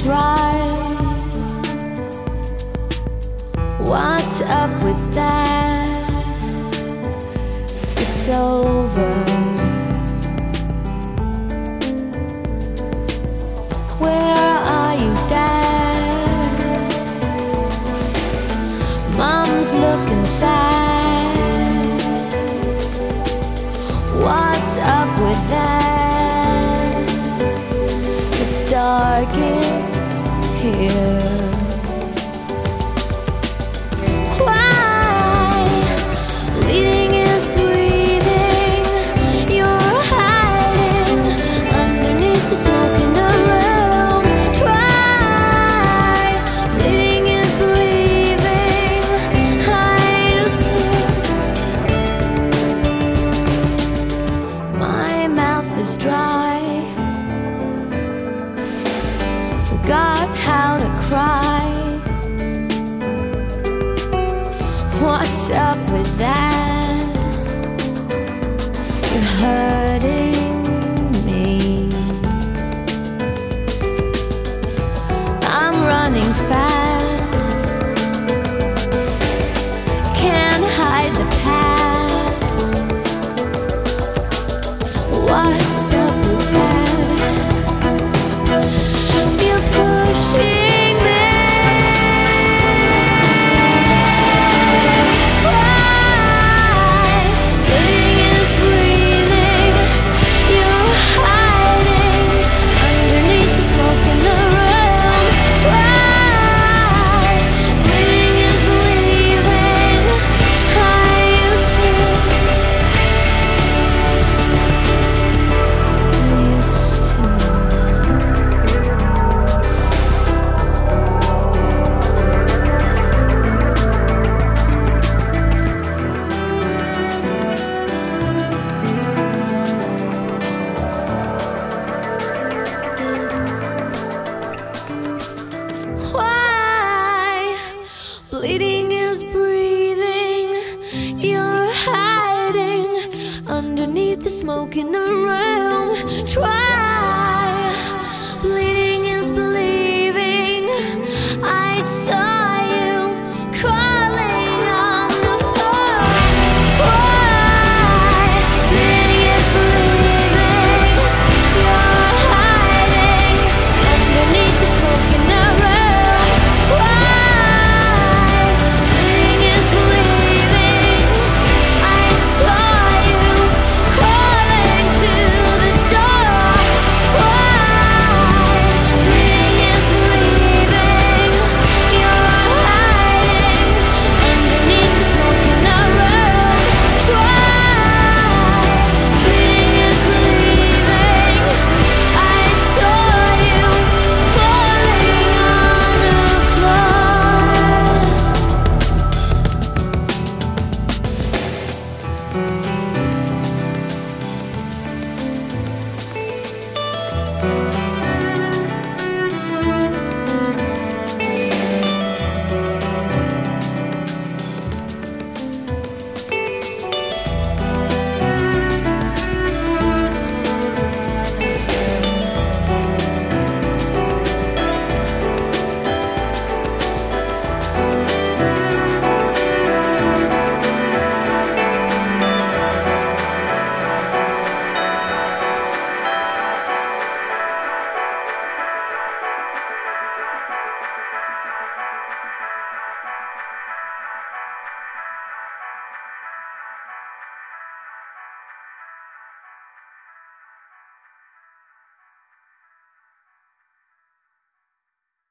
cry. What's up with that? It's over. Where are you, Dad? Mom's looking sad. What's up with that? It's dark in here. Is dry. Forgot how to cry. What's up with that? You're hurting me. I'm running fast. Can't hide the past. What's up with that? You're pushing me. Why? Living is breathing. You're hiding underneath the smoke in the room. Try. Living is believing. I used to. Why? Bleeding is breathing. You're hiding underneath the smoke in the room. Try.